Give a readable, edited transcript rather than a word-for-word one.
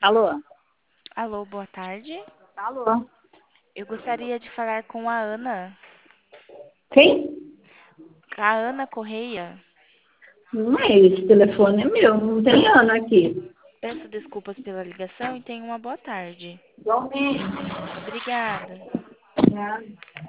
Alô? Alô, boa tarde. Alô? Eu gostaria de falar com a Ana. Quem? A Ana Correia. Não é esse telefone, é meu, não tem Ana aqui. Peço desculpas pela ligação e tenha uma boa tarde. Igualmente. Obrigada. Né?